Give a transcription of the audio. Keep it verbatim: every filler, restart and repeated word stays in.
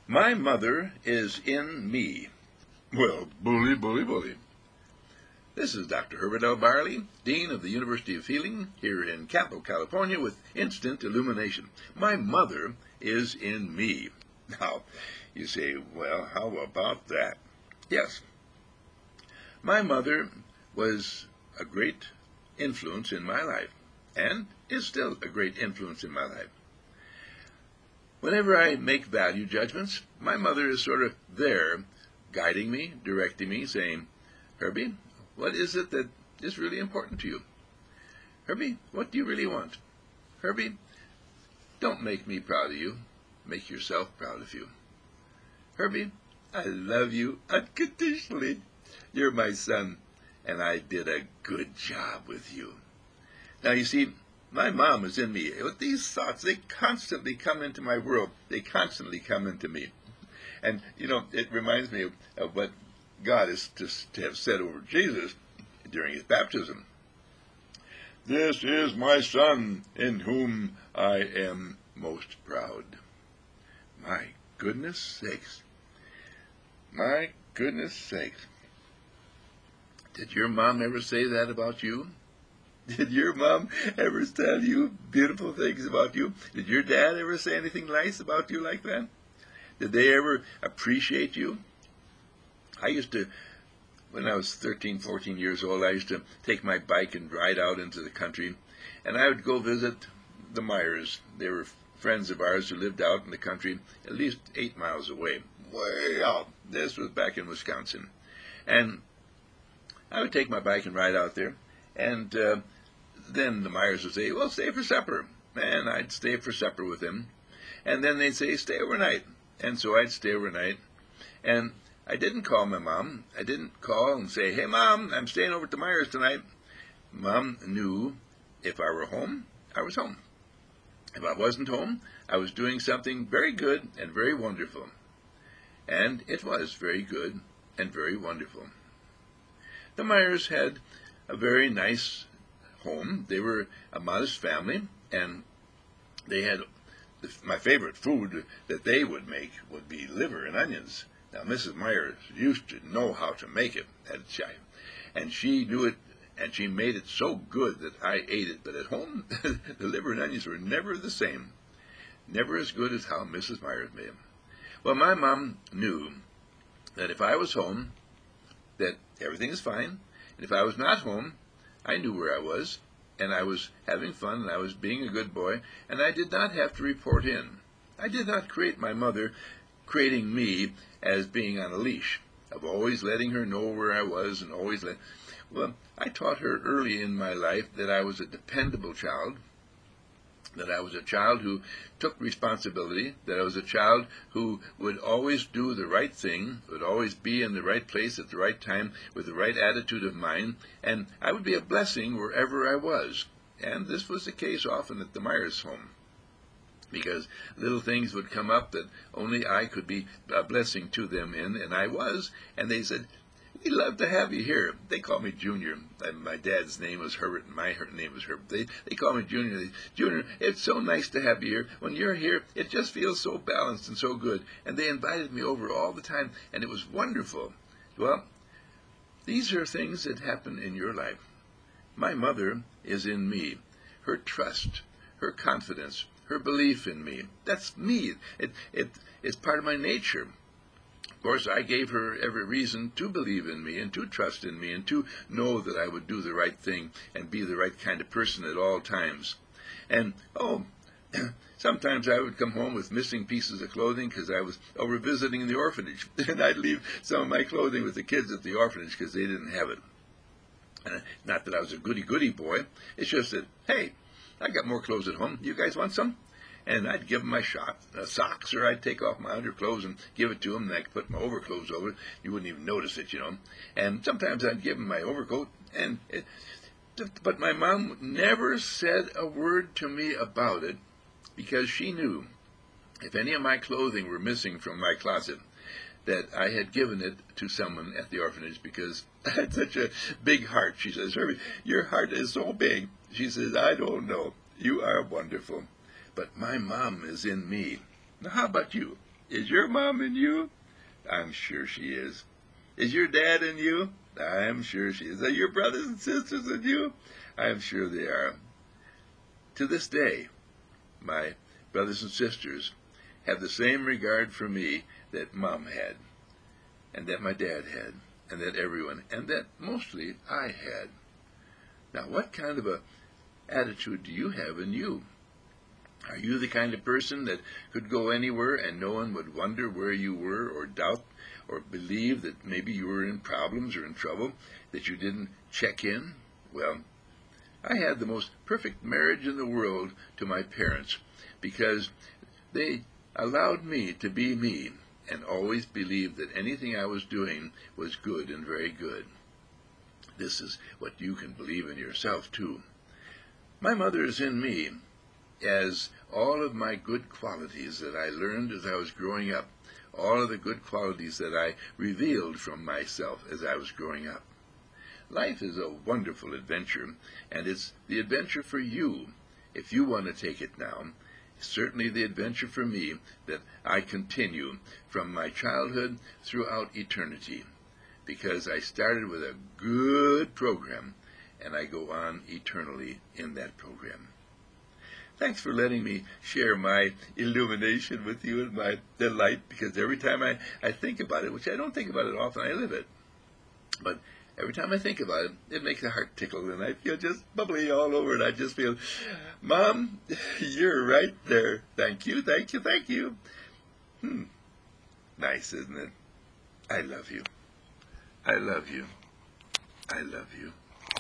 My mother is in me. Well, bully, bully, bully. This is Doctor Herbert L. Barley, Dean of the University of Healing, here in Campo, California, with instant illumination. My mother is in me. Now, you say, well, how about that? Yes, my mother was a great influence in my life, and is still a great influence in my life. Whenever I make value judgments, my mother is sort of there, guiding me, directing me, saying, Herbie, what is it that is really important to you? Herbie, what do you really want? Herbie, don't make me proud of you. Make yourself proud of you. Herbie, I love you unconditionally. You're my son, and I did a good job with you. Now, you see, my mom is in me. With these thoughts, they constantly come into my world. They constantly come into me. And, you know, it reminds me of, of what God is to, to have said over Jesus during his baptism. This is my son in whom I am most proud. My goodness sakes. My goodness sakes. Did your mom ever say that about you? Did your mom ever tell you beautiful things about you? Did your dad ever say anything nice about you like that? Did they ever appreciate you? I used to, when I was thirteen, fourteen years old, I used to take my bike and ride out into the country, and I would go visit the Myers. They were friends of ours who lived out in the country, at least eight miles away, way out. This was back in Wisconsin. And I would take my bike and ride out there, and uh, then the Myers would say, well, stay for supper. And I'd stay for supper with them. And then they'd say, stay overnight. And so I'd stay overnight. And I didn't call my mom. I didn't call and say, hey, Mom, I'm staying over at the Myers tonight. Mom knew if I were home, I was home. If I wasn't home, I was doing something very good and very wonderful. And it was very good and very wonderful. The Myers had a very nice home. They were a modest family, and they had the, my favorite food that they would make would be liver and onions. Now, Missus Myers used to know how to make it, and she knew it, and she made it so good that I ate it. But at home, the liver and onions were never the same, never as good as how Missus Myers made them. Well, my mom knew that if I was home, that everything is fine, and if I was not home, I knew where I was, and I was having fun, and I was being a good boy, and I did not have to report in. I did not create my mother creating me as being on a leash, of always letting her know where I was, and always let... Well, I taught her early in my life that I was a dependable child, that I was a child who took responsibility, that I was a child who would always do the right thing, would always be in the right place at the right time with the right attitude of mind, and I would be a blessing wherever I was. And this was the case often at the Myers home, because little things would come up that only I could be a blessing to them in, and I was, and they said, we love to have you here. They call me Junior. My dad's name was Herbert, and my name was Herbert. They, they call me Junior. They, Junior, it's so nice to have you here. When you're here, it just feels so balanced and so good. And they invited me over all the time, and it was wonderful. Well, these are things that happen in your life. My mother is in me. Her trust, her confidence, her belief in me. That's me. It, it, it's part of my nature. Of course, I gave her every reason to believe in me and to trust in me and to know that I would do the right thing and be the right kind of person at all times. And, oh, sometimes I would come home with missing pieces of clothing because I was over visiting the orphanage. And I'd leave some of my clothing with the kids at the orphanage because they didn't have it. And not that I was a goody-goody boy. It's just that, hey, I got more clothes at home. You guys want some? And I'd give them my shot, uh, socks, or I'd take off my underclothes and give it to them, and I could put my overclothes over it. You wouldn't even notice it, you know. And sometimes I'd give them my overcoat, and it, but my mom never said a word to me about it, because she knew if any of my clothing were missing from my closet, that I had given it to someone at the orphanage, because I had such a big heart. She says, Herbie, your heart is so big. She says, I don't know. You are wonderful. But my mom is in me. Now, how about you? Is your mom in you? I'm sure she is. Is your dad in you? I'm sure she is. Are your brothers and sisters in you? I'm sure they are. To this day, my brothers and sisters have the same regard for me that Mom had, and that my dad had, and that everyone, and that mostly I had. Now, what kind of a attitude do you have in you? Are you the kind of person that could go anywhere and no one would wonder where you were, or doubt or believe that maybe you were in problems or in trouble, that you didn't check in? Well, I had the most perfect marriage in the world to my parents, because they allowed me to be me and always believed that anything I was doing was good and very good. This is what you can believe in yourself, too. My mother is in me, as all of my good qualities that I learned as I was growing up, all of the good qualities that I revealed from myself as I was growing up. Life is a wonderful adventure, and it's the adventure for you, if you want to take it now. It's certainly the adventure for me that I continue from my childhood throughout eternity, because I started with a good program, and I go on eternally in that program. Thanks for letting me share my illumination with you and my delight, because every time I, I think about it, which I don't think about it often, I live it, but every time I think about it, it makes the heart tickle, and I feel just bubbly all over it. I just feel, Mom, you're right there. Thank you, thank you, thank you. Hmm. Nice, isn't it? I love you. I love you. I love you.